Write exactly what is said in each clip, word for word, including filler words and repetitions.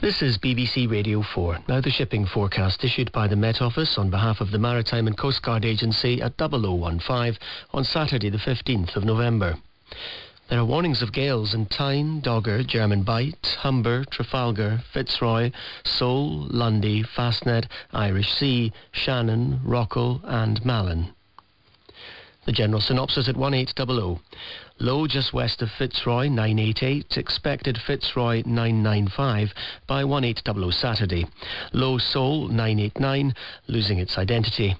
This is B B C Radio four. Now the shipping forecast issued by the Met Office on behalf of the Maritime and Coast Guard Agency at double oh one five on Saturday the fifteenth of November. There are warnings of gales in Tyne, Dogger, German Bight, Humber, Trafalgar, Fitzroy, Sole, Lundy, Fastnet, Irish Sea, Shannon, Rockall and Malin. The general synopsis at one eight hundred. Low just west of Fitzroy, nine eighty-eight. Expected Fitzroy, nine ninety-five by one eight hundred Saturday. Low Sole, nine eighty-nine, losing its identity.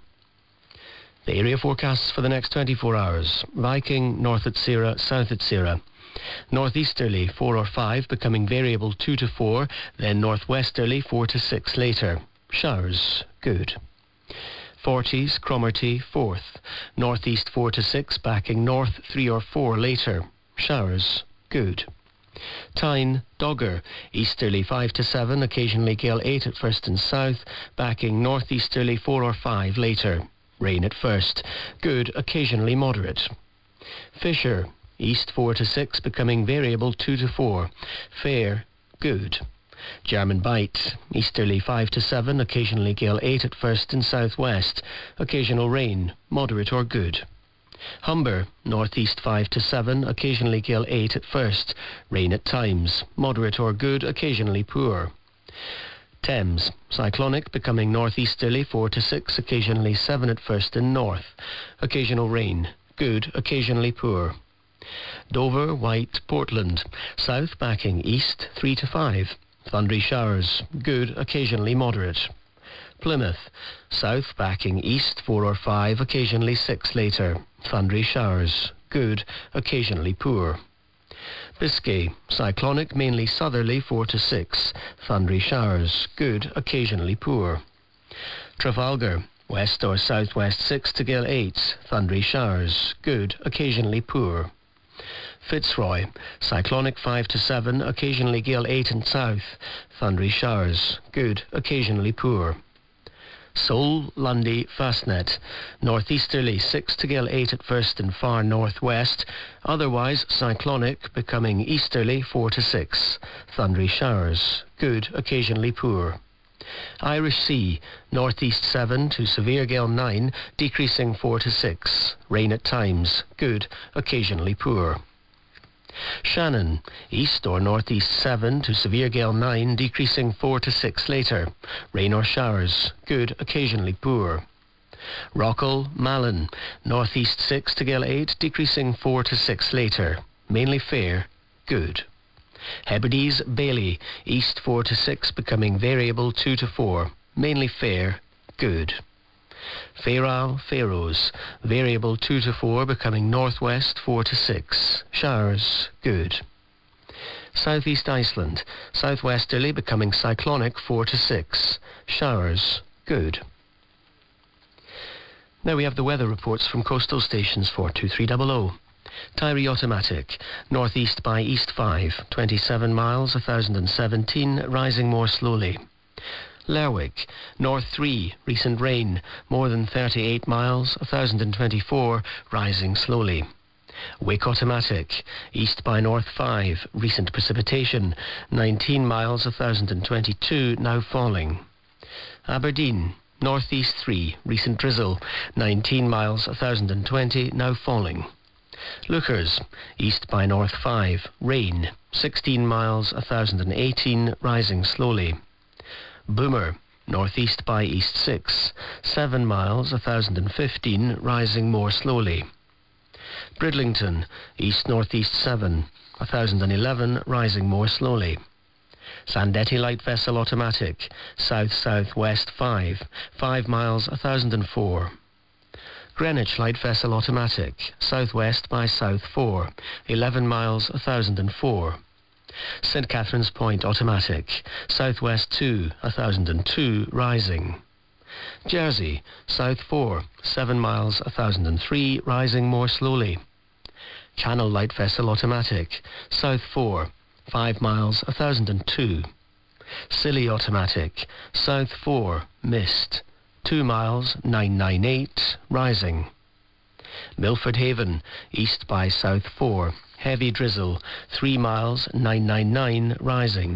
The area forecasts for the next twenty-four hours. Viking, north at Sierra, south at Sierra. Northeasterly, four or five, becoming variable two to four. Then northwesterly, four to six later. Showers, good. Forties, Cromarty, fourth. Northeast four to six, backing north three or four later. Showers, good. Tyne, Dogger, easterly five to seven, occasionally gale eight at first and south, backing northeasterly four or five later. Rain at first, good, occasionally moderate. Fisher, east four to six, becoming variable two to four. Fair, good. German Bight, easterly five to seven, occasionally gale eight at first and southwest. Occasional rain, moderate or good. Humber, northeast five to seven, occasionally gale eight at first. Rain at times, moderate or good, occasionally poor. Thames, cyclonic, becoming northeasterly four to six, occasionally seven at first and north. Occasional rain, good, occasionally poor. Dover, White, Portland, south backing east three to five. Thundery showers, good, occasionally moderate. Plymouth, south backing east four or five, occasionally six later. Thundery showers, good, occasionally poor. Biscay, cyclonic, mainly southerly four to six. Thundery showers, good, occasionally poor. Trafalgar, west or southwest six to gale eight. Thundery showers, good, occasionally poor. Fitzroy, cyclonic five to seven, occasionally gale eight and south. Thundery showers, good, occasionally poor. Sole, Lundy, Fastnet, northeasterly six to gale eight at first and far northwest. Otherwise cyclonic, becoming easterly four to six. Thundery showers, good, occasionally poor. Irish Sea, northeast seven to severe gale nine, decreasing four to six. Rain at times, good, occasionally poor. Shannon, east or northeast seven to severe gale nine, decreasing four to six later. Rain or showers, good, occasionally poor. Rockall, Malin, northeast six to gale eight, decreasing four to six later. Mainly fair, good. Hebrides, Bailey, east four to six, becoming variable two to four. Mainly fair, good. Fairall, Faroes, variable two to four, becoming northwest four to six. Showers, good. Southeast Iceland, southwesterly, becoming cyclonic four to six. Showers, good. Now we have the weather reports from coastal stations for two three hundred. Tyree Automatic, northeast by east five, twenty-seven miles, one thousand seventeen, rising more slowly. Lerwick, north three, recent rain, more than thirty-eight miles, one thousand twenty-four, rising slowly. Wake Automatic, east by north five, recent precipitation, nineteen miles, one thousand twenty-two, now falling. Aberdeen, northeast three, recent drizzle, nineteen miles, one thousand twenty, now falling. Lookers, east by north five, rain, sixteen miles, one thousand eighteen, rising slowly. Boomer, northeast by east six, seven miles, one thousand fifteen, rising more slowly. Bridlington, east-northeast seven, one thousand eleven, rising more slowly. Sandetti Light Vessel Automatic, south-southwest five, five miles, one thousand four. Greenwich Light Vessel Automatic, southwest by south four, eleven miles, one thousand four. Saint Catherine's Point Automatic, southwest two, one thousand two, rising. Jersey, south four, seven miles, one thousand three, rising more slowly. Channel Light Vessel Automatic, south four, five miles, one thousand two. Scilly Automatic, south four, mist, two miles, nine ninety-eight, rising. Milford Haven, east by south four, heavy drizzle, three miles, nine ninety-nine, rising.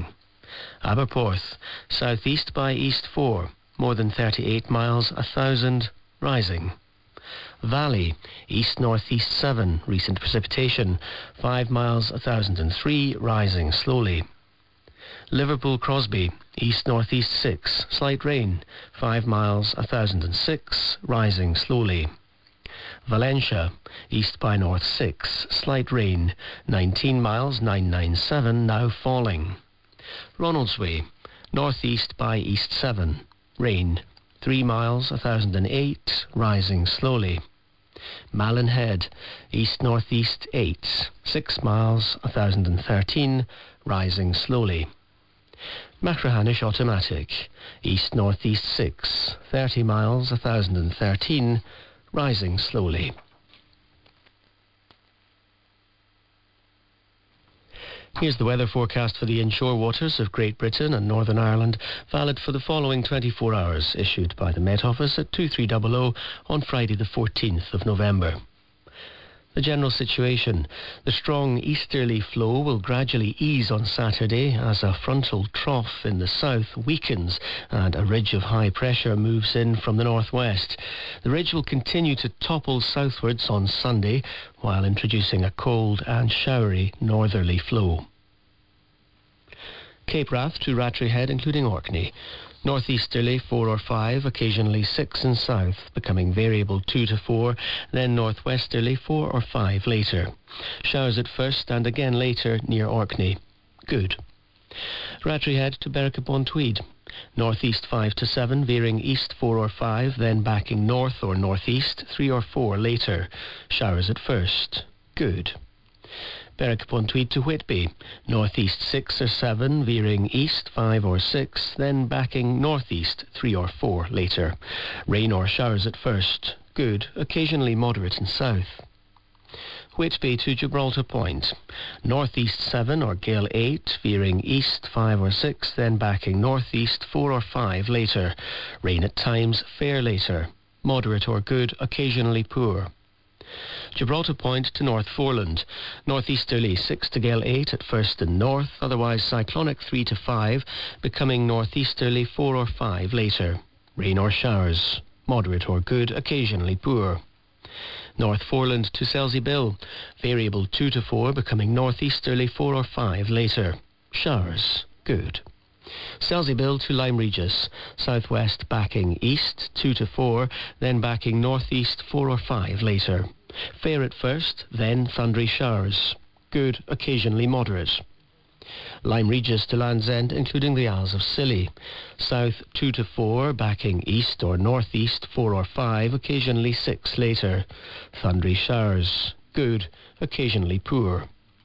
Aberporth, southeast by east four, more than thirty-eight miles, one thousand, rising. Valley, east-northeast seven, recent precipitation, five miles, one thousand three, rising slowly. Liverpool Crosby, east-northeast six, slight rain, five miles, one thousand six, rising slowly. Valencia, east by north six, slight rain, nineteen miles, nine ninety-seven, now falling. Ronaldsway, northeast by east seven, rain, three miles, one thousand eight, rising slowly. Malin Head, east-northeast eight, six miles, one thousand thirteen, rising slowly. Machrihanish Automatic, east-northeast six, thirty miles, one thousand thirteen, rising slowly. Here's the weather forecast for the inshore waters of Great Britain and Northern Ireland, valid for the following twenty-four hours, issued by the Met Office at two three hundred on Friday the fourteenth of November. The general situation. The strong easterly flow will gradually ease on Saturday as a frontal trough in the south weakens and a ridge of high pressure moves in from the northwest. The ridge will continue to topple southwards on Sunday while introducing a cold and showery northerly flow. Cape Wrath to Rattray Head, including Orkney. Northeasterly four or five, occasionally six in south, becoming variable two to four, then northwesterly four or five later. Showers at first and again later near Orkney. Good. Rattray Head to Berwick upon Tweed. Northeast five to seven, veering east four or five, then backing north or northeast three or four later. Showers at first. Good. Berwick upon Tweed to Whitby. Northeast six or seven, veering east five or six, then backing northeast three or four later. Rain or showers at first. Good, occasionally moderate in south. Whitby to Gibraltar Point. Northeast seven or gale eight, veering east five or six, then backing northeast four or five later. Rain at times, fair later. Moderate or good, occasionally poor. Gibraltar Point to North Foreland. Northeasterly six to gale eight at first in north, otherwise cyclonic three to five, becoming northeasterly four or five later. Rain or showers. Moderate or good, occasionally poor. North Foreland to Selsey Bill. Variable two to four, becoming northeasterly four or five later. Showers. Good. Selsey Bill to Lyme Regis. Southwest backing east two to four, then backing northeast four or five later. Fair at first, then thundery showers. Good, occasionally moderate. Lyme Regis to Land's End, including the Isles of Scilly. South two to four, backing east or northeast four or five, occasionally six later. Thundery showers. Good, occasionally poor.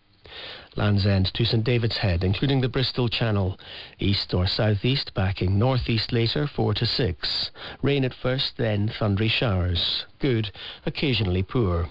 Land's End to St David's Head, including the Bristol Channel. East or southeast, backing northeast later, four to six. Rain at first, then thundery showers. Good, occasionally poor.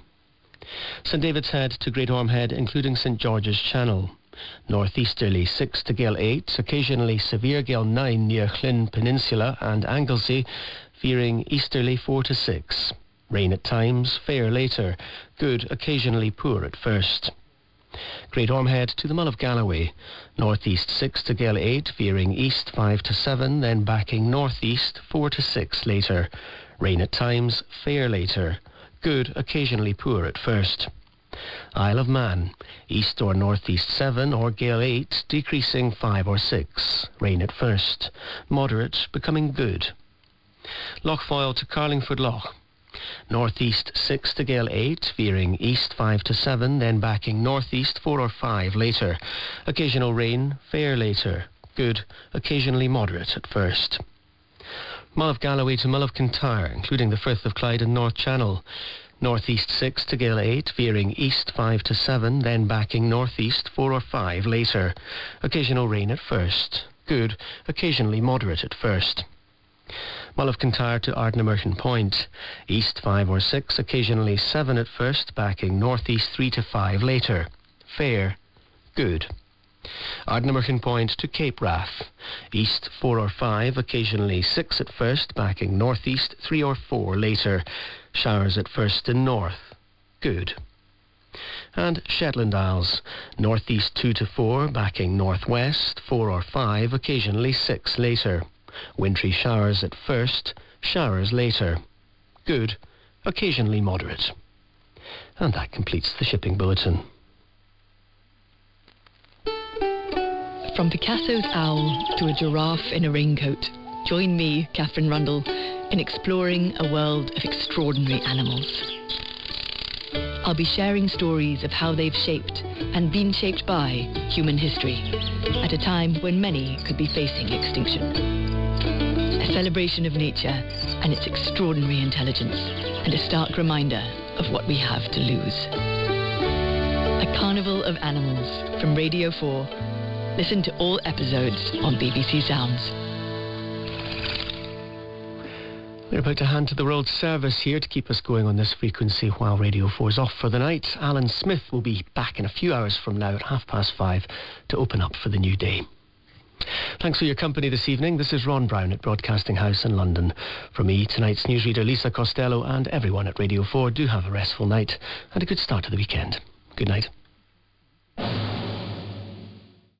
St David's Head to Great Orme Head, including St George's Channel. Northeasterly six to gale eight, occasionally severe gale nine near Llyn Peninsula and Anglesey, veering easterly four to six. Rain at times, fair later. Good, occasionally poor at first. Great Orme Head to the Mull of Galloway. Northeast six to gale eight, veering east five to seven, then backing northeast four to six later. Rain at times, fair later. Good, occasionally poor at first. Isle of Man. East or northeast seven or gale eight, decreasing five or six. Rain at first. Moderate, becoming good. Lochfoyle to Carlingford Loch. Northeast six to gale eight, veering east five to seven, then backing northeast four or five later. Occasional rain, fair later. Good, occasionally moderate at first. Mull of Galloway to Mull of Kintyre, including the Firth of Clyde and North Channel. Northeast six to gale eight, veering east five to seven, then backing northeast four or five later. Occasional rain at first. Good, occasionally moderate at first. Mull of Kintyre to Ardnamurchan Point. East five or six, occasionally seven at first, backing northeast three to five later. Fair. Good. Ardnamurchan Point to Cape Wrath. East four or five, occasionally six at first, backing northeast three or four later. Showers at first in north. Good. And Shetland Isles, northeast two to four, backing northwest, four or five, occasionally six later. Wintry showers at first, showers later. Good, occasionally moderate. And that completes the shipping bulletin. From Picasso's owl to a giraffe in a raincoat, join me, Catherine Rundle, in exploring a world of extraordinary animals. I'll be sharing stories of how they've shaped and been shaped by human history at a time when many could be facing extinction. A celebration of nature and its extraordinary intelligence, and a stark reminder of what we have to lose. A carnival of animals from Radio four. Listen to all episodes on B B C Sounds. We're about to hand to the World Service here to keep us going on this frequency while Radio four is off for the night. Alan Smith will be back in a few hours from now at half past five to open up for the new day. Thanks for your company this evening. This is Ron Brown at Broadcasting House in London. From me, tonight's newsreader Lisa Costello, and everyone at Radio four, do have a restful night and a good start to the weekend. Good night.